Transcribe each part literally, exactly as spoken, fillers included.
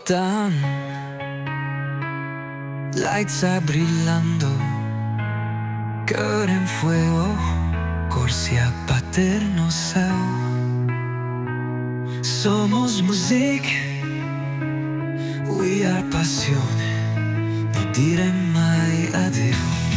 flotan, lights brillando, cœur en fuego, corsi a paterno seu. Somos music, we are passione, non dire mai addio.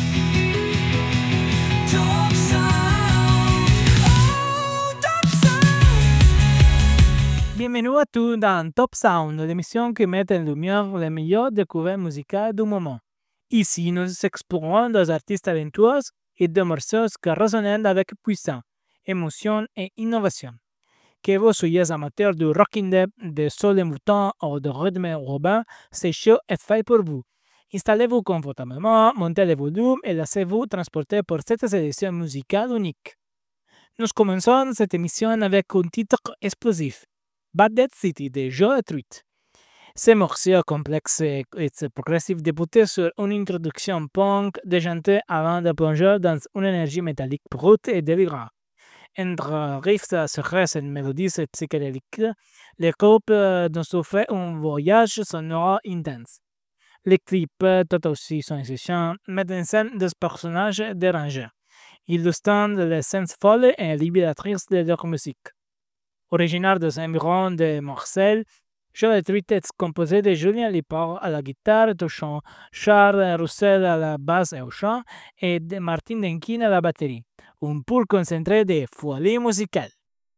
Top Sound, oh, Top Sound. Bienvenue à tous dans Top Sound, l'émission qui met en lumière les meilleures découvertes musicales du moment. Ici, nous explorons des artistes talentueux et des morceaux qui résonnent avec puissance, émotion et innovation. Que vous soyez amateur du rock indie, de soul envoûtant ou de rythme urbain, ce show est fait pour vous. Installez-vous confortablement, montez le volume et laissez-vous transporter pour cette sélection musicale unique. Nous commençons cette émission avec un titre explosif, Bad Dead City de Joe Truitt. Ce morceau complexe et progressif débutait sur une introduction punk déjantée avant de plonger dans une énergie métallique brute et délirante. Entre riffs sur une mélodie psychédélique, le groupe nous fait un voyage sonore intense. Les clips, tout aussi science-fiction, mettent en scène des personnages dérangés, illustrant l'essence folle et libératrice de leur musique. Originaire des environs de Marseille, Joe Truitt est composé de Julien Lippard à la guitare, touchant Charles Roussel à la basse et au chant, et de Martin Denkin à la batterie. Un pur concentré de folie musicale.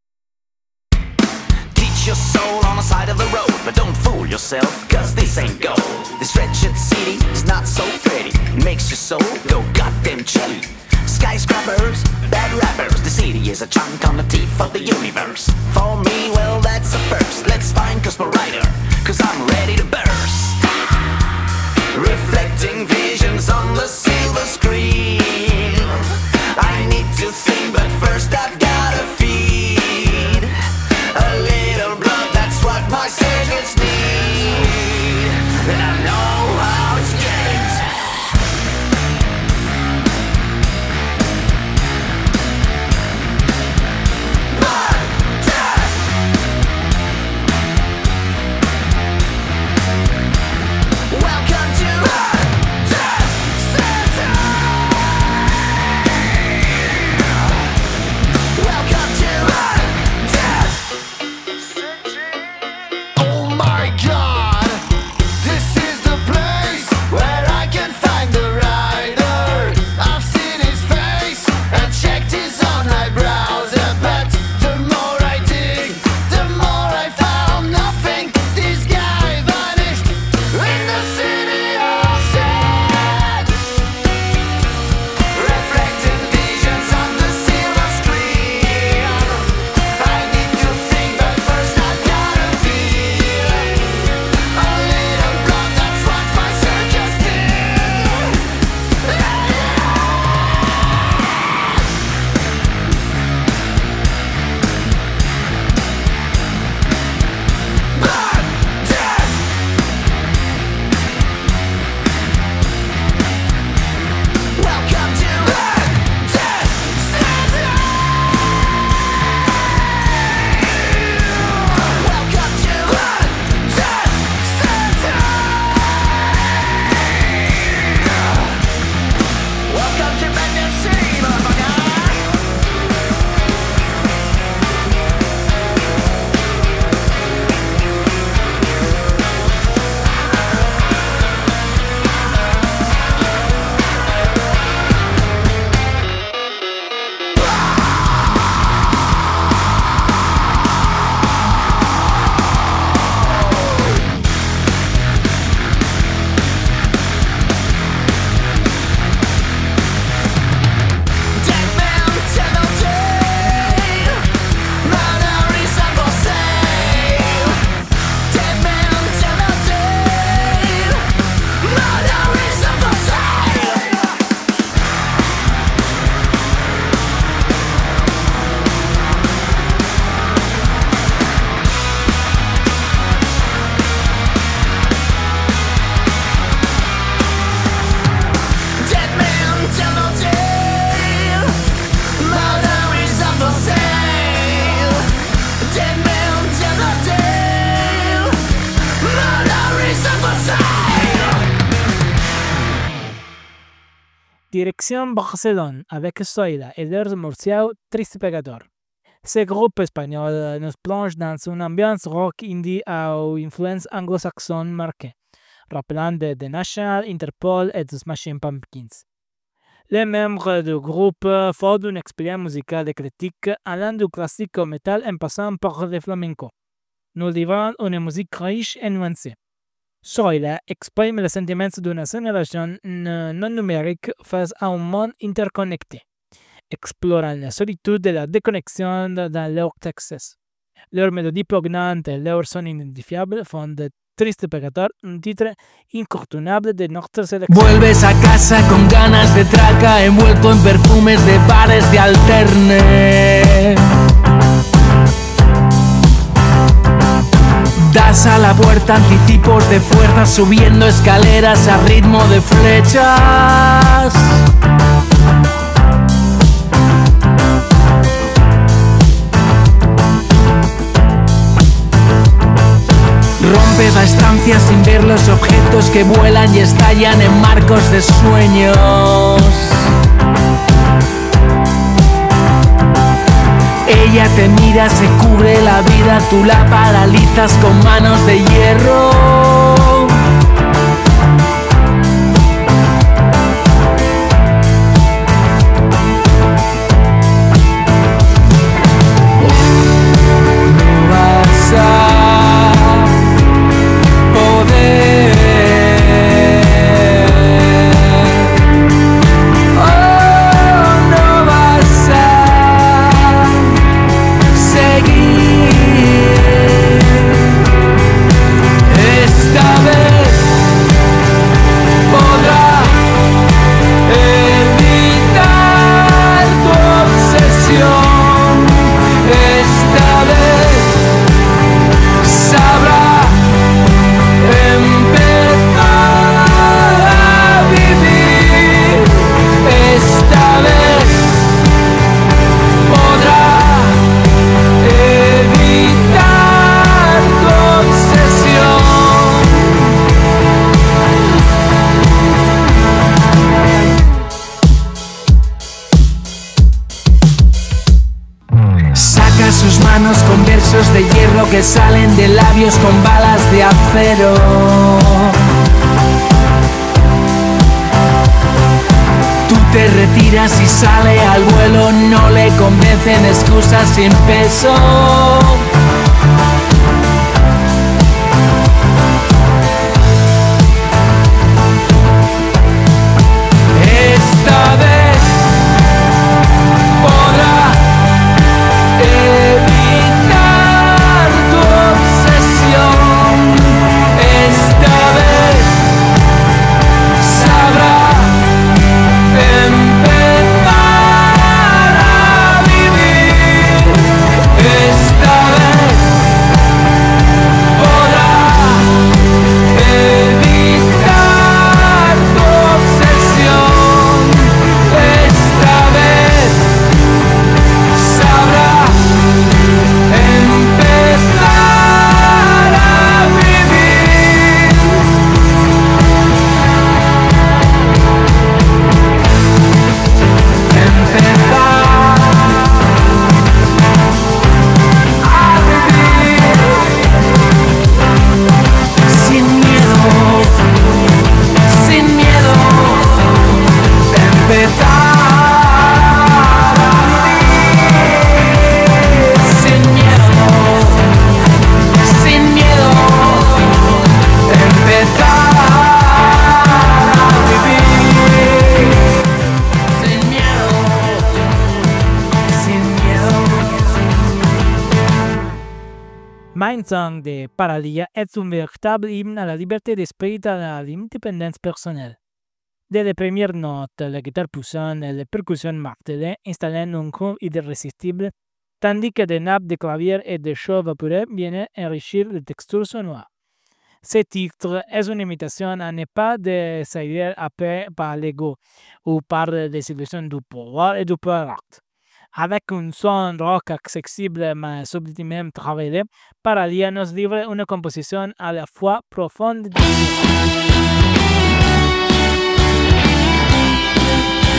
Teach your soul on the side of the road, but don't fool yourself, cause this ain't gold. This wretched city is not so pretty, it makes your soul go goddamn chilly. Skyscrapers, bad rappers, the city is a chunk on the teeth of the universe. For me, well, that's a first. Let's find Cosmo Rider, cause I'm ready to burst. Reflecting visions on the silver screen. I need to think, but first I've gotta feed a little blood, that's what my surgeons need. And I know how to get it. Bad Dead Direction Barcelone avec Zoila et leur morceau Triste Pecador. Ce groupe espagnol nous plonge dans une ambiance rock indie à influence anglo-saxonne marquée, rappelant de The National, Interpol et The Smashing Pumpkins. Les membres du groupe font une expérience musicale éclectique allant du classique au metal en passant par le flamenco, nous livrant une musique riche et nuancée. Zoila exprime les sentiments d'une génération non numérique face à un monde interconnecté, explorant la solitude et la déconnexion dans leurs textes. Leurs mélodies poignantes et leurs sons identifiables font de Triste Pecador un titre incontournable de notre selección. Vuelves a casa con ganas de traca, envuelto en perfumes de bares de alterne. Das a la puerta anticipos de fuerza, subiendo escaleras a ritmo de flechas. Rompes la estancia sin ver los objetos que vuelan y estallan en marcos de sueños. Ella te mira, se cubre la vida, tú la paralizas con manos de hierro. No vas a poder. Oh, no vas a seguir. Esta vez podrá evitar tu obsesión. Esta vez sabrá empezar a vivir. Esta vez podrá evitar tu obsesión. Saca sus manos con versos de hierro que salen de labios con balas de acero. Tú te retiras y sale al vuelo, no le convencen excusas sin peso. Esta vez podrá evitar tu obsesión. Esta vez sabrá empezar a vivir. Esta vez podrá evitar tu obsesión. Esta vez sabrá empezar a vivir. Empezar a vivir sin miedo, sin miedo. Empezar a vivir sin miedo, sin miedo. Empezar a vivir sin miedo, sin miedo. Mein Song de Paralia est un véritable hymne à la liberté d'esprit et à l'indépendance personnelle. Dès les premières notes, la guitare puissante et les percussions martelées installent un groove irrésistible, tandis que des nappes de clavier et de chants vaporeux viennent enrichir les textures sonores. Ce titre est une imitation à ne pas de saisir après par l'ego ou par les illusions du pouvoir et du power art. Avec un son rock accessible mais subtilement travaillé, Paralia nous livre une composition à la fois profonde et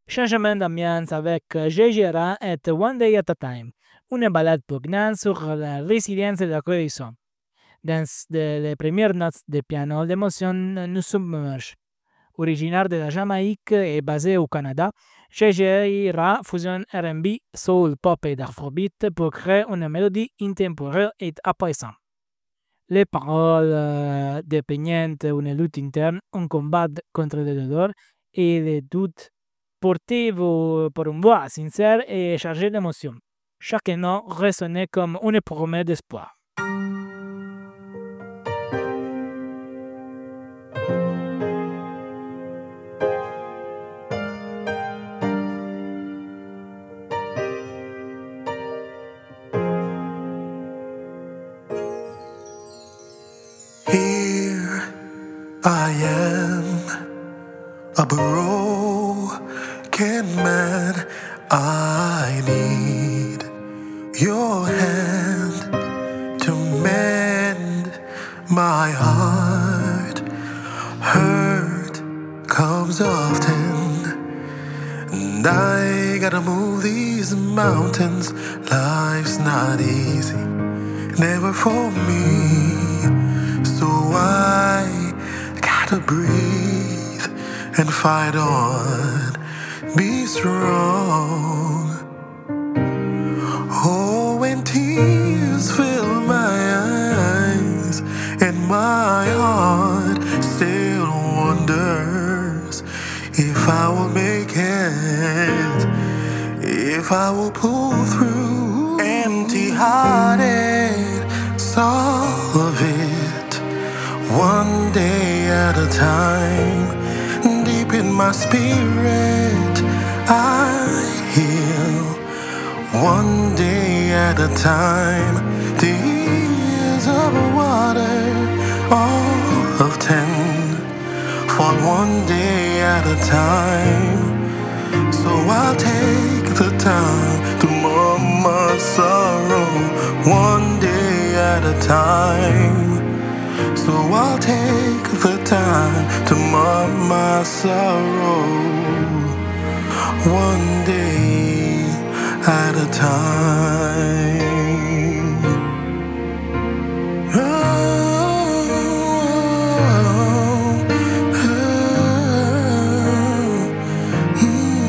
Changement d'ambiance avec Gegera et One Day at a Time, une ballade poignante sur la résilience de la cohésion. Dans de- les premières notes de piano, l'émotion nous submerge. Originaire de la Jamaïque et basé au Canada, Gegera fusionne R and B, soul, pop et afrobeat pour créer une mélodie intemporelle et apaisante. Les paroles euh, dépeignent une lutte interne, un combat contre le douleur et les doutes portés vo- par une voix sincère et chargée d'émotion. Chaque nom résonnait comme une promesse d'espoir. Here I am, a broken man. I need your hand to mend my heart. Hurt comes often, and I gotta move these mountains. Life's not easy, never for me. So I gotta breathe and fight on, be strong. Oh, when tears fill my eyes and my heart still wonders if I will make it, if I will pull through. Empty-hearted, solve it one day at a time. Deep in my spirit, I heal one day at a time. Tears of water, all of ten, fall one day at a time. So I'll take the time to numb my sorrow one day at a time. So I'll take the time to mark my sorrow one day at a time. Oh, oh, oh,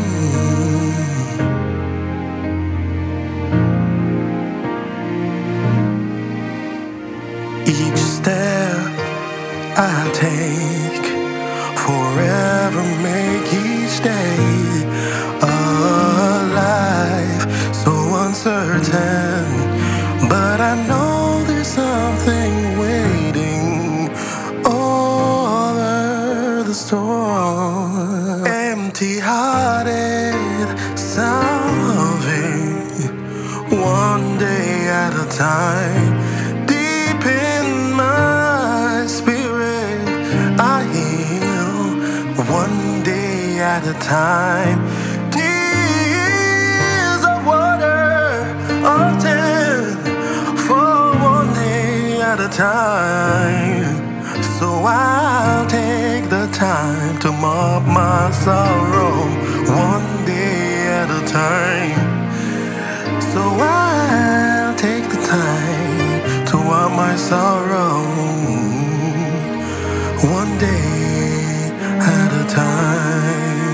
mm. Each step I take, forever make each day alive, so uncertain, but I know there's something waiting over the storm. Empty-hearted, solving one day at a time. Deep in my spirit, I heal one day at a time. Tears of water, often for one day at a time. So I'll take the time to mop my sorrow one day at a time. So I'll take the time to wipe my sorrow one day at a time.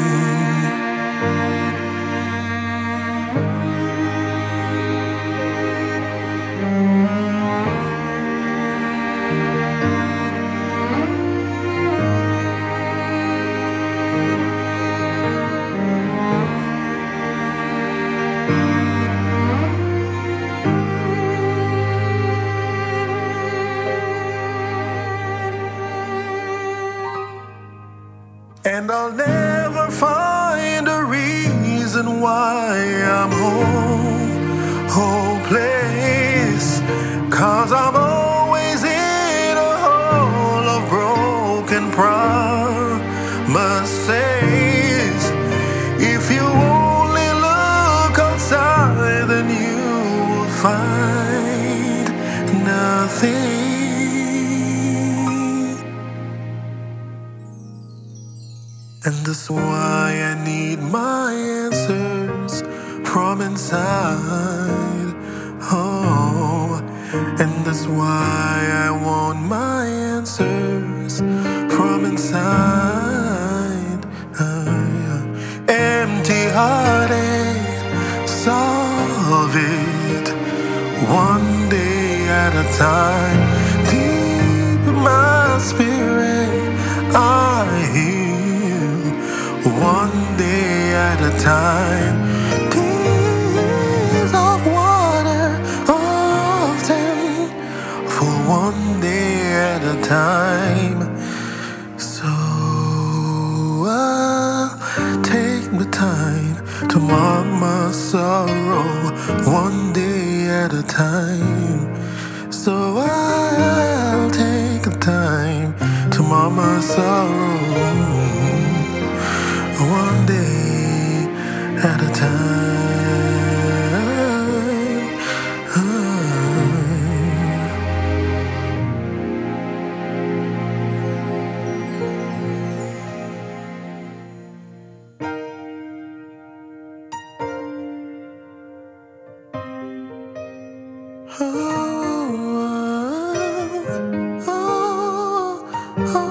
And I'll never find a reason why I'm home, hopeless, 'cause I'm always in a hole of broken promises. If you only look outside, then you will find nothing. And that's why I need my from inside. Oh, and that's why I want my answers from inside. Uh, empty-hearted, solve it one day at a time. Deep in my spirit, I heal one day at a time. Tears of water often for one day at a time. So I'll take my time to mark my sorrow one day at a time. So I'll take the time to mark my sorrow one day at a time. Oh, oh, oh, oh.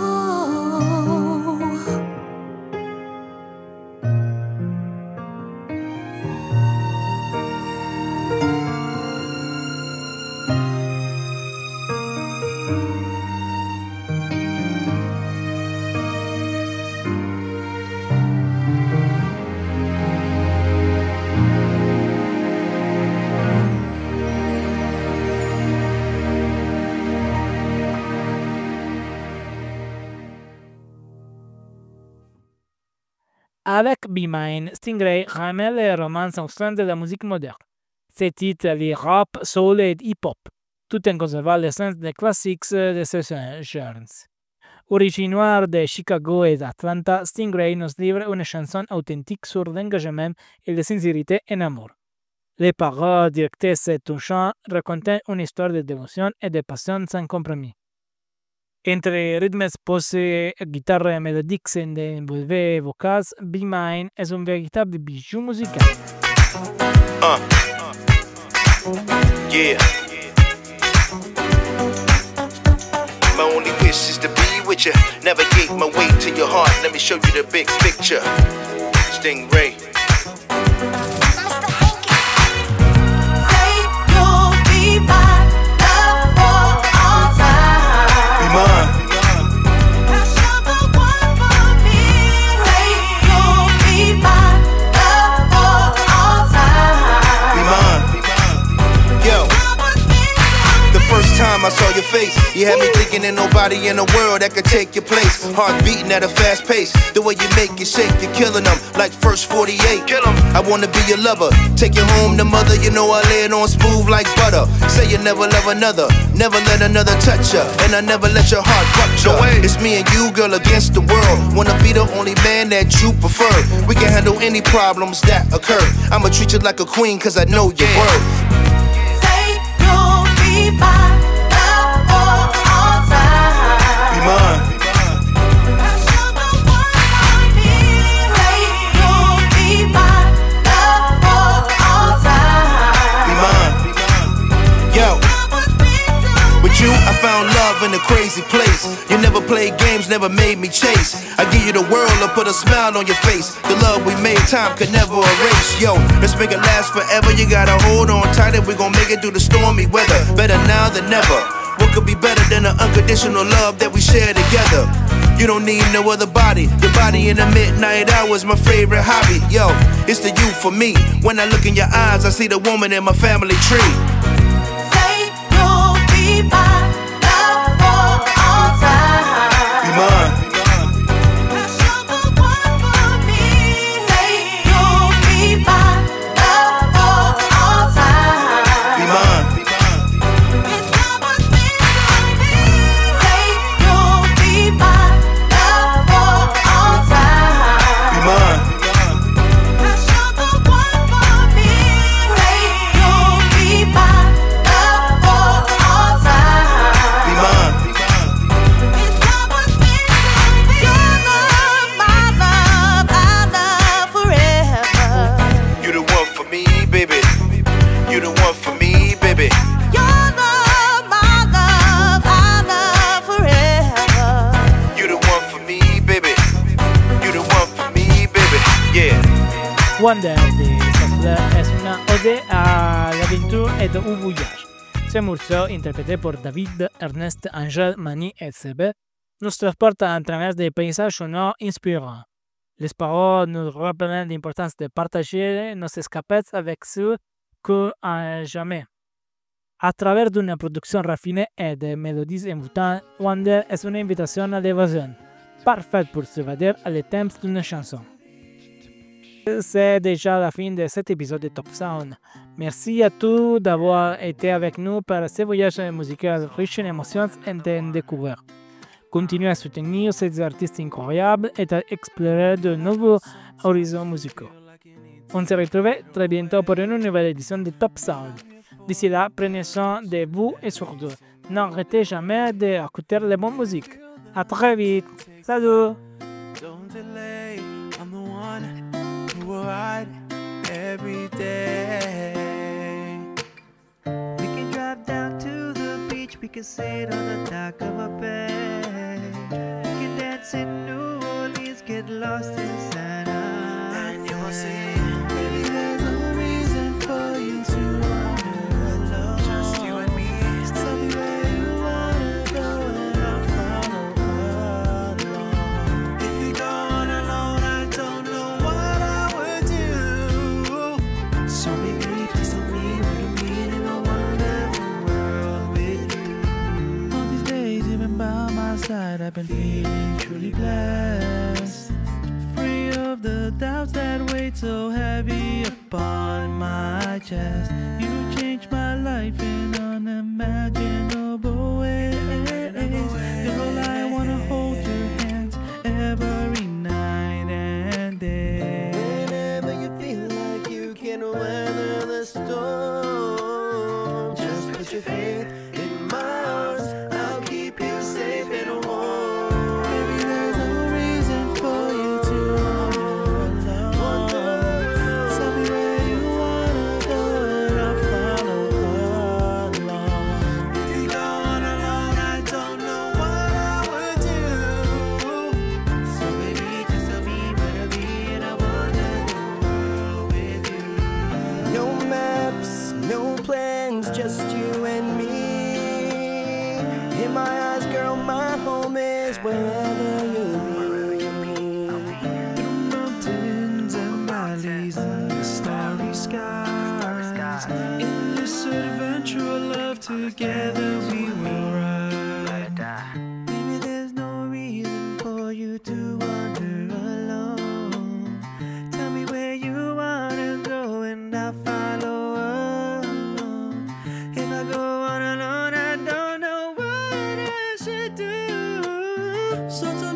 Avec Be Mine, Stingray ramène les romances au sein de la musique moderne. Ses titres les rap, soul et hip-hop, tout en conservant l'essence des classiques de ces genres. Originaire de Chicago et d'Atlanta, Stingray nous livre une chanson authentique sur l'engagement et la sincérité en amour. Les paroles directes et touchantes racontent une histoire de dévotion et de passion sans compromis. Entre rythmes posés, guitares mélodiques et envolvées vocales, Be Mine est un véritable bijou musical. Uh. Yeah. My only wish is to be with you. Navigate my way to your heart. Let me show you the big picture. Stingray. Say you'll be my love for all time. Be mine. Cause you're the one for me. Say you'll be my love for all time. Be mine. Yo. The first time I saw your face, you had me thinking there's nobody in the world that could take your place. Heart beating at a fast pace. The way you make it shake, you're killing them like first forty-eight. Kill 'em. I wanna be your lover, take you home to mother. You know I lay it on smooth like butter. Say you never love another, never let another touch ya, and I never let your heart rupture. No, it's me and you, girl, against the world. Wanna be the only man that you prefer. We can handle any problems that occur. I'ma treat you like a queen, cause I know your worth. Say you'll be my love for all time. Be mine. Cause you're the one for me. Say you'll be my love for all time. Be mine. Yo. With you, I found love in a crazy place. You never played games, never made me chase. I give you the world, I put a smile on your face. The love we made, time could never erase. Yo, let's make it last forever. You gotta hold on tight and we gon' make it through the stormy weather. Better now than never. What could be better than the unconditional love that we share together? You don't need no other body. Your body in the midnight hour is my favorite hobby. Yo, it's the you for me. When I look in your eyes, I see the woman in my family tree. Say you'll be my love for all time. Be mine. Cause you're the one for me. Say you'll be my love for all time. Be mine. It's never been like this. Say you'll be my love for all time. Be mine. Cause you're the one for me. Say you'll be my Wonder de Software est une ode à l'aventure et au voyage. Ce morceau, interprété par David, Ernest, Angèle, Mani et Sebe, nous transporte à travers des paysages sonores inspirants. Les paroles nous rappellent l'importance de partager nos escapades avec ceux que à jamais. À travers d'une production raffinée et des mélodies envoûtantes, Wonder est une invitation à l'évasion, parfaite pour s'évader à le thème d'une chanson. C'est déjà la fin de cet épisode de Top Sound. Merci à tous d'avoir été avec nous pour ce voyage musical riche en émotions et en découvertes. Continuez à soutenir ces artistes incroyables et à explorer de nouveaux horizons musicaux. On se retrouve très bientôt pour une nouvelle édition de Top Sound. D'ici là, prenez soin de vous et surtout, n'arrêtez jamais d'écouter la bonne musique. À très vite. Salut! Don't delay, I'm the one who will ride every day. We can drive down to the beach, we can sit on the dock of a bay. We can dance in New Orleans, get lost in Santa Fe. And you will see, Baby, there's no reason for you to wander alone. just you and me. Tell me where you wanna go and I'll follow along. If you go on alone, I don't know what I would do. So baby, please tell me what you mean and I'll wander the world with you. All these days you've been by my side, I've been feeling truly blessed. Free of the doubts that weighed so heavy upon my chest. You changed my life in unimaginable ways. Girl, I wanna hold your hands every night and day. Whenever you feel like you can weather the storm, just put your faith in my arms. I'll keep you safe and warm. Baby, there's no reason for you to wander alone. Tell me where you wanna go and I'll follow along. If you go on alone, I don't know what I would do. So baby, just tell me where to be and I'll wander the world with you. No maps, no plans, just you and me. In my eyes, girl, my home is wherever you be. Through mountains and valleys and the starry skies, in this adventure of love together we will ride. Baby, there's no reason for you to wander alone. Tell me where you wanna go and I'll follow along. If I go on alone, I don't know what I should do. So tell